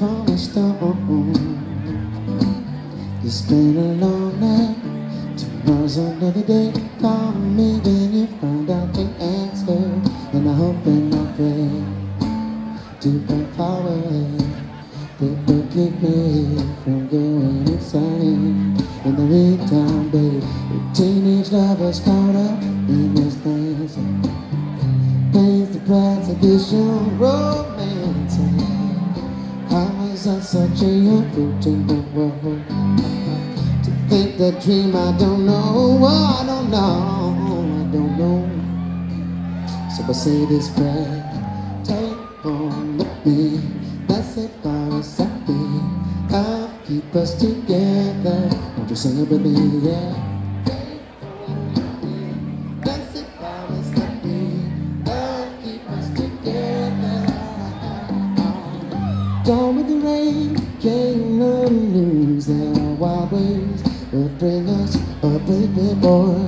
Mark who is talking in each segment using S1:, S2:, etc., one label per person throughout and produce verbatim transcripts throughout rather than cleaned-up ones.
S1: cornerstone. It's been a long night. Tomorrow's another day. Call me when you find out the answer. And I hope and I pray to the power that will keep me from going insane. In the meantime, babe, the teenage lovers caught up in this dance. Pays the price of this young romance. I was on such a young fruit in the world. To think that dream I don't know, oh, I don't know, I don't know. So I say this prayer, take hold of me, blessed powers that be, I'll keep us together. Won't you sing it with me, yeah? Take hold of me, blessed powers that be, I'll keep us together. Down with the rain, can't none lose their wild ways, but bring us a baby boy.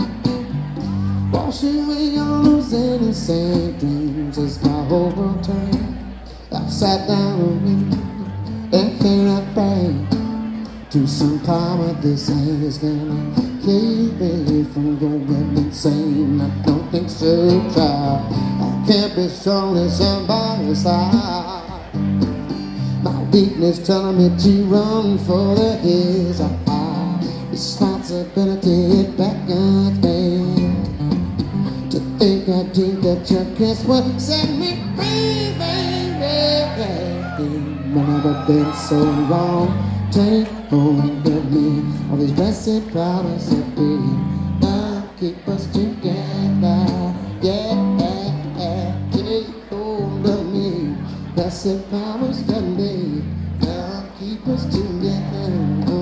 S1: Wash away all those innocent dreams as my whole world turned upside down. And here I pray to some power this is gonna keep me from going insane. I don't think so, child. I can't be strong as somebody's side. My weakness telling me to run for the hills. Responsibility it beckons me to think I think that your kiss would set me free, baby. When I've been so wrong, take hold of me. All these blessed powers that be, now keep us together. Yeah, take hold of me. Blessed powers that be, now keep us together.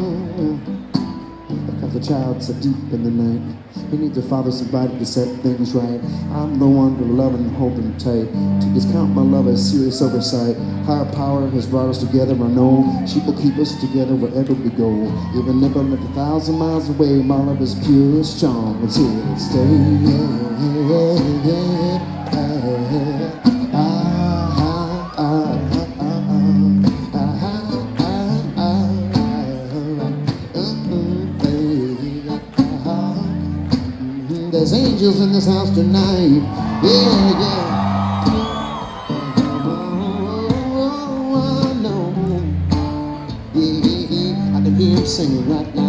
S1: The child so deep in the night, he needs a father, somebody to set things right. I'm the one to love and hold him tight, to discount my love as serious oversight. Higher power has brought us together, I know she will keep us together wherever we go. Even if I'm a thousand miles away, my love is pure and strong. It's here to stay. Yeah, yeah, yeah. There's angels in this house tonight. Yeah, yeah. Oh, oh, oh, no. Yeah, I can hear him singing right now.